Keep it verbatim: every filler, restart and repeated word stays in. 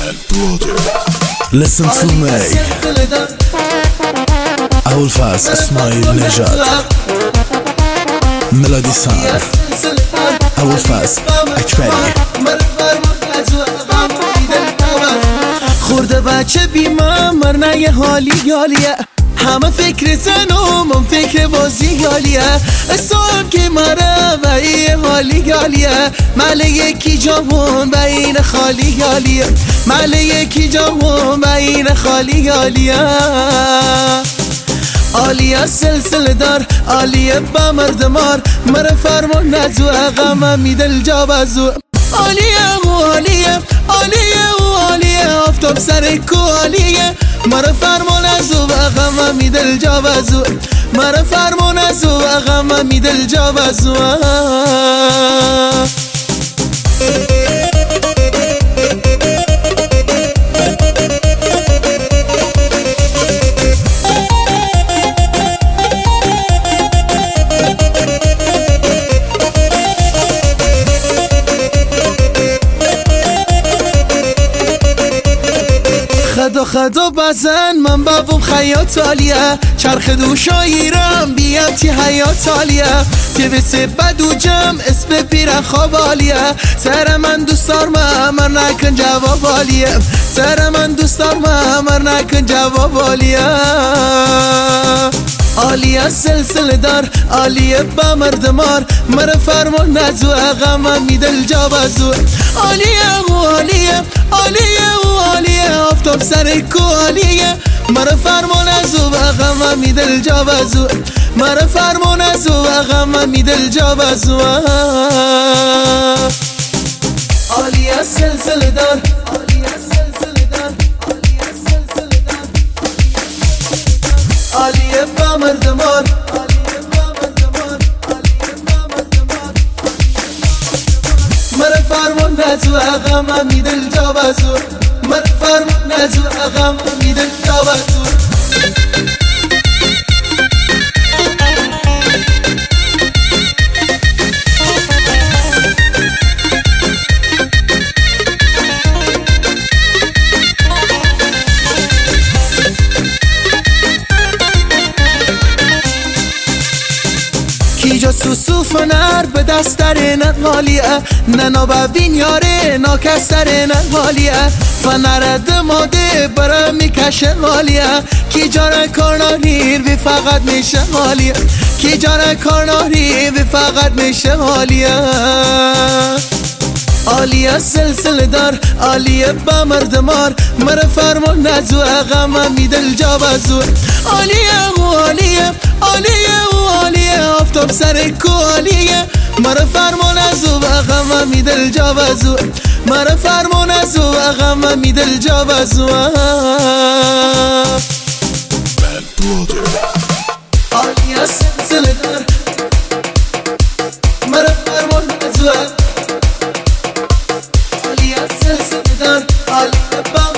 Listen to me. أبوالفاز إسماعيل نجات ميلودي سان أبوالفاز اکبری. خورده بچه بیمه مرنه یه حالی یالیه، همه فکر زن و من فکر بازی یالیه. اسم که مره و این حالی یالیه، مله یکی جامون و این خالی یالیه، مله یکی جامون و این خالی یالیه. آلیه سلسله دار آلیه با مردمار، مره فرمون نزو اغم میدل جا بزو. آلیه و آلیه آلیه و آلیه آفتاب سر کو آلیه، مره فرمون ازو اغم میدل جا بزو، مره فرمون ازو اغم میدل جا بزو. خدا خدا بزن من بابم خیاط عالیه، چرخ دوشاییرم بیم تی حیات عالیه. تی بسه بدو جم اسم پیرن خواب عالیه، سر من دوستار ممر نکن جواب عالیه، سر من دوستار ممر نکن جواب عالیه. آلیه سلسله دار آلیه با مردمار، مره فرمون نزو اغم میدل جا بزو. آلیه و آلیه آلیه و آلیه آفتاب سر کو آلیه، مره فرمون ازو اغم میدل جا بزو، مره فرمون ازو اغم میدل جا بزو. آلیه سلسله دار آلیه سلسله دار آلیه سلسله دار آلیه با مردمار، آلیه با مردمار، آلیه با مردمار. مره فرمون نزو اغم میدل جا بزو، مره فرمون نزو اغم میدل جا بزو. سوسو فنر به دستر نقالیه، ننا ببین یاره ناکستر نقالیه. فنر دماده برا میکشه غالیه، کی جاره کارنانیر بی فقط میشه غالیه، کی جاره کارنانیر بی فقط میشه غالیه. آلیه سلسله دار آلیه با مردمار، مره فرمون نزو اغم میدل جا بزو. آلیه و آلیه آلیه و آلیه آفتاب سر کو آلیه، مره فرمون ازو اغم میدل جا بزو، مره فرمون ازو اغم میدل جا بزو. آلیه سلسله دار مره فرمون ازو آلیه سلسله دار آلیه با